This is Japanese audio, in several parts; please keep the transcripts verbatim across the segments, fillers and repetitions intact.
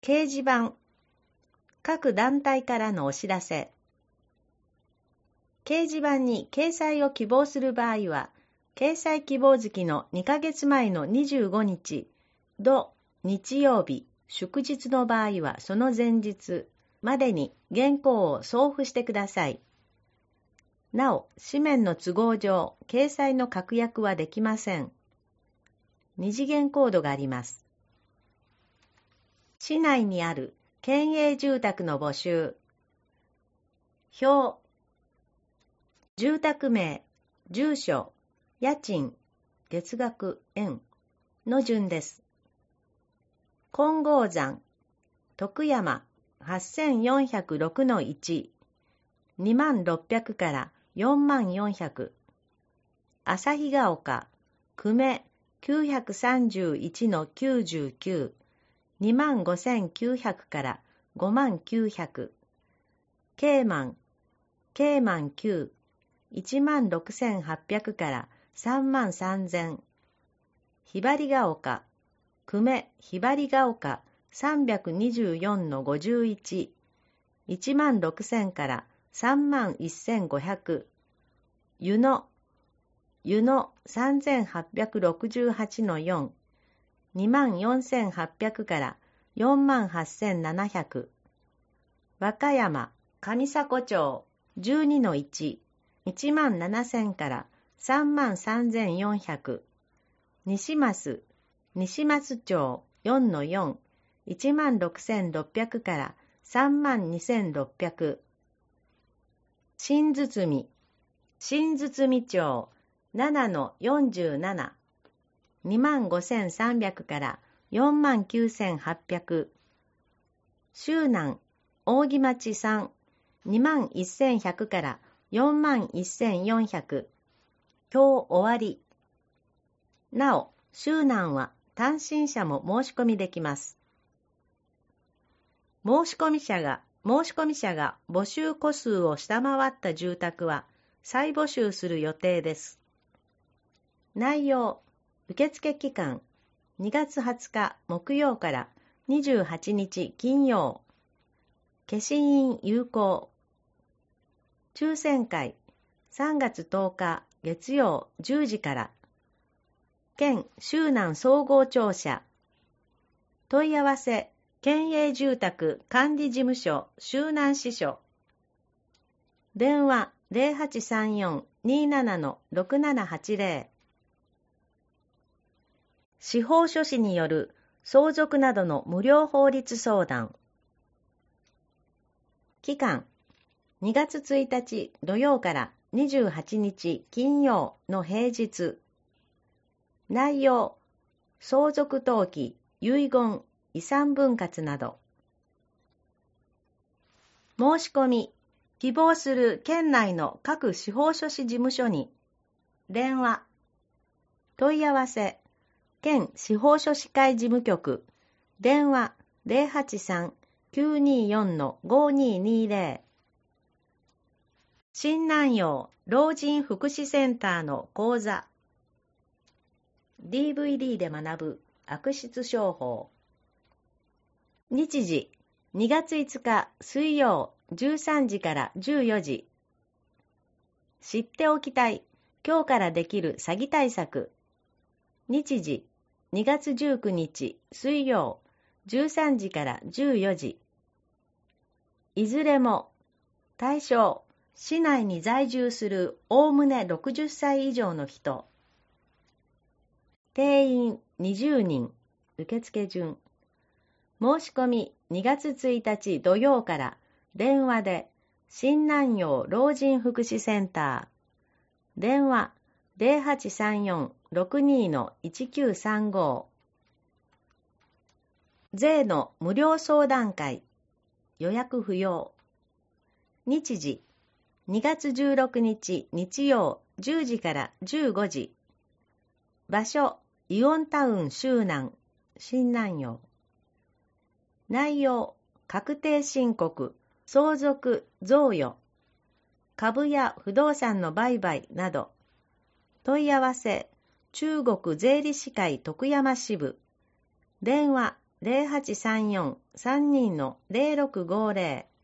掲示板、各団体からのお知らせ。掲示板に掲載を希望する場合は、掲載希望月のにかげつまえのにじゅうごにち、土、日曜日、祝日の場合はその前日までに原稿を送付してください。なお、紙面の都合上、掲載の確約はできません。二次元コードがあります。市内にある県営住宅の募集。表。住宅名、住所、家賃、月額、円の順です。金剛山、徳山 はっせんよんひゃくろくのいち、にまんろっぴゃくからよんまんよんひゃく。旭ヶ丘、久米 きゅうひゃくさんじゅういちのきゅうじゅうきゅう、にまんごせんきゅうひゃくからごまんきゅうひゃく。ケーマン、ケーマンきゅう、いちまんろくせんはっぴゃくからさんまんさんぜん。ひばりが丘、久米ひばりが丘さんびゃくにじゅうよんのごじゅういち、いちまんろくせんからさんまんせんごひゃく。湯野、湯野さんぜんはっぴゃくろくじゅうはちのよん、にまんよんせんはっぴゃくからよんまんはっせんななひゃく。和歌山、上迫町じゅうにのいち、いちまんななせんからさんまんさんぜんよんひゃく。西増、西松町よんのよん、いちまんろくせんろっぴゃくからさんまんにせんろっぴゃく。新堤、新堤町ななのよんじゅうなな、にまんごせんさんびゃくからよんまんきゅうせんはっぴゃく。周南、扇町さん、にまんせんひゃくからよんまんせんよんひゃく。今日終わり。なお、周南は単身者も申し込みできます。申し込み者が、申し込み者が募集戸数を下回った住宅は再募集する予定です。内容、受付期間、にがつはつか木曜からにじゅうはちにち金曜。消印有効。抽選会、さんがつとおか月曜じゅうじから。県周南総合庁舎。問い合わせ、県営住宅管理事務所周南支所。電話 ゼロはちさんよん にーなな ろくななはちゼロ。司法書士による相続などの無料法律相談。期間、にがつついたち土曜からにじゅうはちにち金曜の平日。内容、相続登記、遺言、遺産分割など。申し込み、希望する県内の各司法書士事務所に、電話、問い合わせ、県司法書士会事務局、電話 ゼロはちさん きゅうにーよん ごにーにーゼロ。新南陽老人福祉センターの講座。ディーブイディー で学ぶ悪質商法。日時、にがついつか水曜じゅうさんじからじゅうよじ。知っておきたい、今日からできる詐欺対策。日時、にがつじゅうくにち水曜じゅうさんじからじゅうよじ。いずれも、対象、市内に在住するおおむねろくじゅっさい以上の人。定員にじゅうにん、受付順。申し込みにがつついたち土曜から電話で新南陽老人福祉センター。電話 ゼロはちさんよん ろくにーのいちきゅうさんご。税の無料相談会。予約不要。日時、にがつじゅうろくにち日曜じゅうじからじゅうごじ。場所、イオンタウン周南、新南陽。内容、確定申告、相続、贈与、株や不動産の売買など。問い合わせ、中国税理士会徳山支部。電話ゼロはちさんよん さんにのゼロろくごゼロ。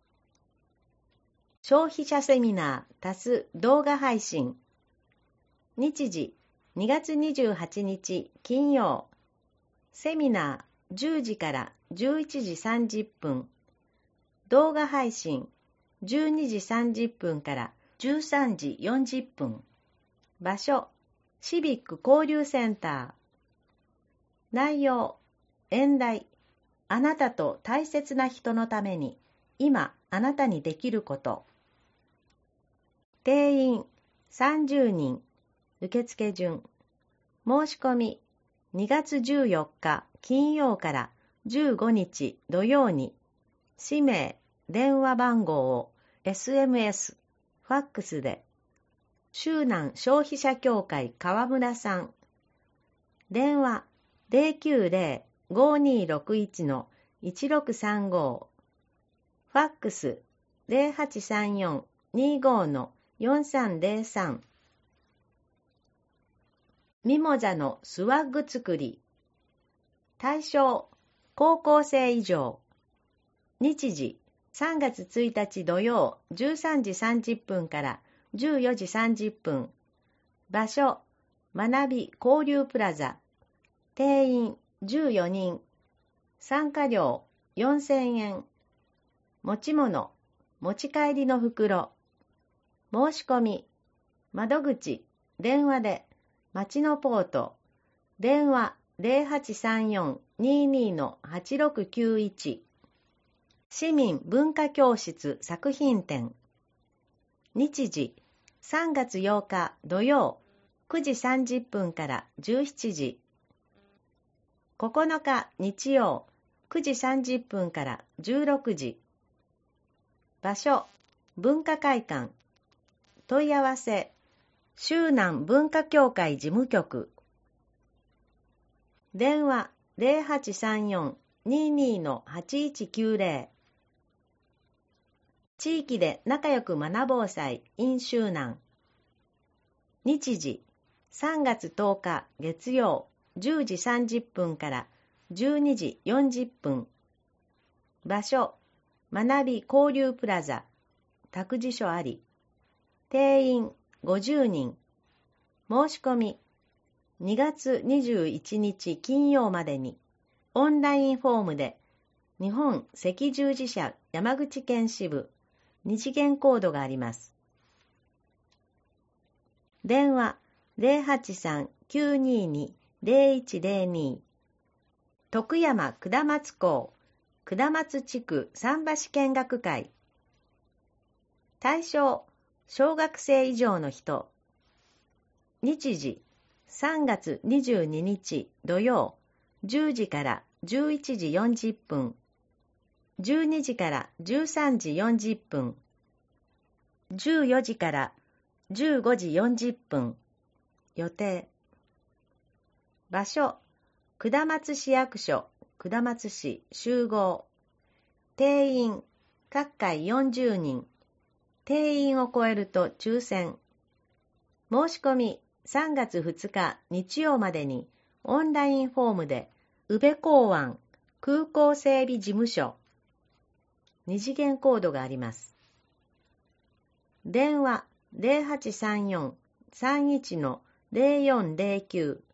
消費者セミナー多数動画配信。日時にがつにじゅうはちにち金曜。セミナーじゅうじからじゅういちじさんじゅっぷん。動画配信じゅうにじさんじゅっぷんからじゅうさんじよんじゅっぷん。場所シビック交流センター。内容演題あなたと大切な人のために今あなたにできること。定員さんじゅうにん。受付順。申し込みにがつじゅうよっか金曜からじゅうごにち土曜に氏名、電話番号を エスエムエス、ファックスで周南消費者協会川村さん。電話ゼロきゅうゼロ ごにろくいち のいちろくさんご。ファックスゼロはちさんよん にごのよんさんゼロさん。ミモザのスワッグ作り。対象高校生以上。日時さんがつついたち土曜じゅうさんじさんじゅっぷんからじゅうよじさんじゅっぷん。場所学び交流プラザ。定員じゅうよにん。参加料よんせんえん。持ち物持ち帰りの袋。申し込み窓口電話で町のポート電話ゼロはちさんよん ににのはちろくきゅういち。市民文化教室作品展。日時さんがつようか土曜くじさんじゅっぷんからじゅうしちじ。ここのか日曜くじさんじゅっぷんからじゅうろくじ。場所文化会館。問い合わせ周南文化協会事務局。電話ゼロはちさんよん ににのはちいちきゅうゼロ。地域で仲良く学ぼう祭 in 周南。日時さんがつとおか月曜じゅうじさんじゅっぷんからじゅうにじよんじゅっぷん。場所学び交流プラザ。託児所あり。定員ごじゅうにん。申し込みにがつにじゅういちにち金曜までにオンラインフォームで日本赤十字社山口県支部二次元コードがあります。電話ゼロはちさん きゅうにに ゼロいちゼロに。徳山下松港下松地区桟橋見学会。対象小学生以上の人。日時さんがつにじゅうににち土曜じゅうじからじゅういちじよんじゅっぷん。じゅうにじからじゅうさんじよんじゅっぷん。じゅうよじからじゅうごじよんじゅっぷん。予定。場所下松市役所下松市集合。定員各回よんじゅうにん。定員を超えると抽選。申し込みさんがつふつか日曜までにオンラインフォームで宇部港湾空港整備事務所。二次元コードがあります。電話ゼロはちさんよん さんいちのゼロよんゼロきゅう。